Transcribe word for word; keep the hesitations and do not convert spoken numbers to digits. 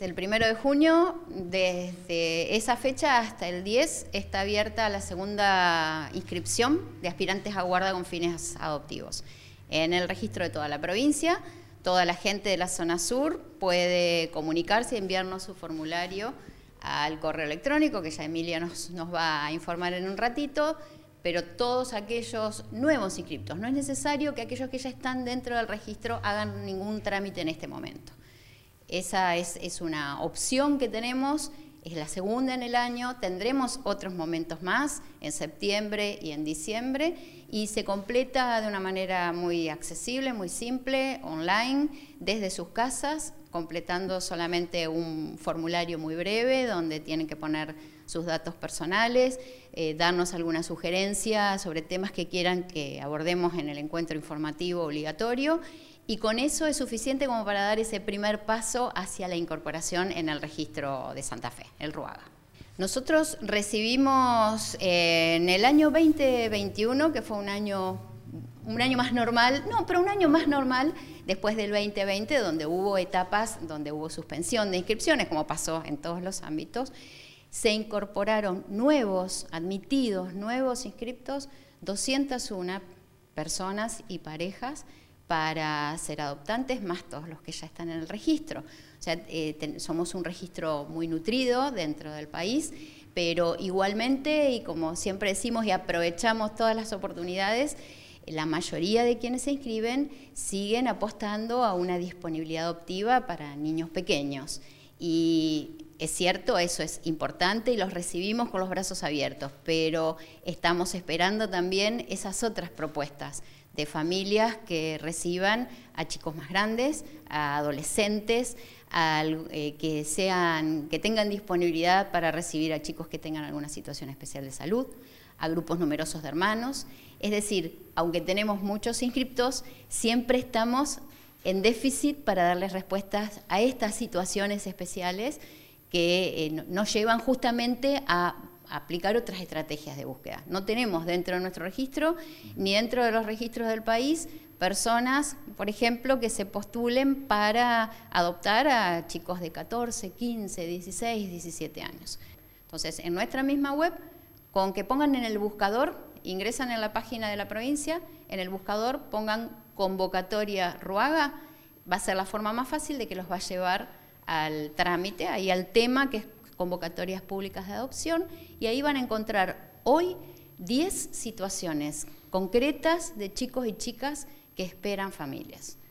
desde el primero de junio, desde esa fecha hasta el diez, está abierta la segunda inscripción de aspirantes a guarda con fines adoptivos. En el registro de toda la provincia, toda la gente de la zona sur puede comunicarse y enviarnos su formulario al correo electrónico, que ya Emilia nos, nos va a informar en un ratito, pero todos aquellos nuevos inscriptos. No es necesario que aquellos que ya están dentro del registro hagan ningún trámite en este momento. Esa es, es una opción que tenemos, es la segunda en el año, tendremos otros momentos más en septiembre y en diciembre y se completa de una manera muy accesible, muy simple, online, desde sus casas, completando solamente un formulario muy breve donde tienen que poner sus datos personales, eh, darnos alguna sugerencia sobre temas que quieran que abordemos en el encuentro informativo obligatorio. Y con eso es suficiente como para dar ese primer paso hacia la incorporación en el registro de Santa Fe, el RUAGA. Nosotros recibimos eh, en el año veinte veintiuno, que fue un año, un año más normal, no, pero un año más normal después del veinte veinte, donde hubo etapas, donde hubo suspensión de inscripciones, como pasó en todos los ámbitos, se incorporaron nuevos, admitidos, nuevos inscriptos, doscientas una personas y parejas para ser adoptantes, más todos los que ya están en el registro. O sea, eh, ten, somos un registro muy nutrido dentro del país, pero igualmente, y como siempre decimos y aprovechamos todas las oportunidades, la mayoría de quienes se inscriben siguen apostando a una disponibilidad adoptiva para niños pequeños. Y es cierto, eso es importante y los recibimos con los brazos abiertos, pero estamos esperando también esas otras propuestas de familias que reciban a chicos más grandes, a adolescentes, a, eh, que, sean, que tengan disponibilidad para recibir a chicos que tengan alguna situación especial de salud, a grupos numerosos de hermanos. Es decir, aunque tenemos muchos inscriptos, siempre estamos en déficit para darles respuestas a estas situaciones especiales que eh, nos llevan justamente a aplicar otras estrategias de búsqueda. No tenemos dentro de nuestro registro, ni dentro de los registros del país, personas, por ejemplo, que se postulen para adoptar a chicos de catorce, quince, dieciséis, diecisiete años. Entonces, en nuestra misma web, con que pongan en el buscador, ingresan en la página de la provincia, en el buscador pongan convocatoria RUAGA, va a ser la forma más fácil de que los va a llevar al trámite, ahí al tema que es convocatorias públicas de adopción, y ahí van a encontrar hoy diez situaciones concretas de chicos y chicas que esperan familias.